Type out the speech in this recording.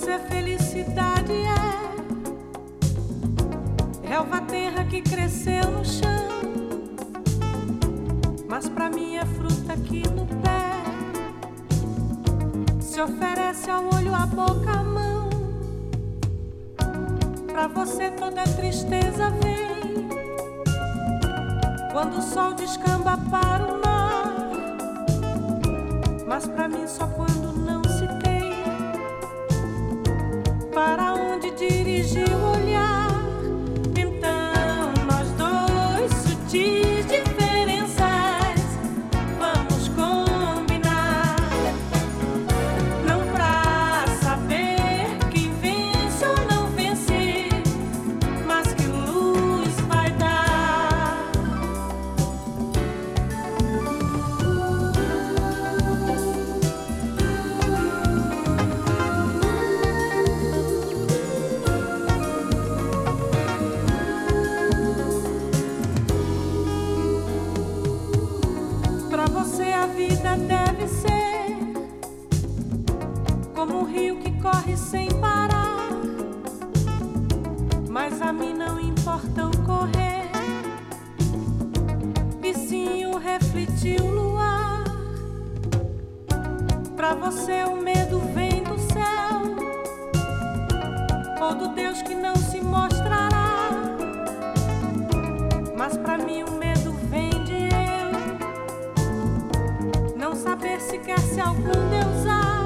você felicidade é relva tenra que cresceu no chão, mas pra mim é fruta aqui no pé, se oferece ao olho, à boca, à mão. Pra você toda tristeza vem quando o sol descamba para o mar, mas pra mim só quando não se tem para onde dirigir o olhar. Então nós dois, sutis diferenças, vamos combinar, não pra saber quem vence ou não vence, mas que luz vai dar. Pra você a vida deve ser como um rio que corre sem parar, mas a mim não importa o correr, e sim o refletir o luar. Pra você o medo vem do céu ou do Deus que não se mostrará, mas pra mim o medo vem de eu não saber sequer se algum Deus há.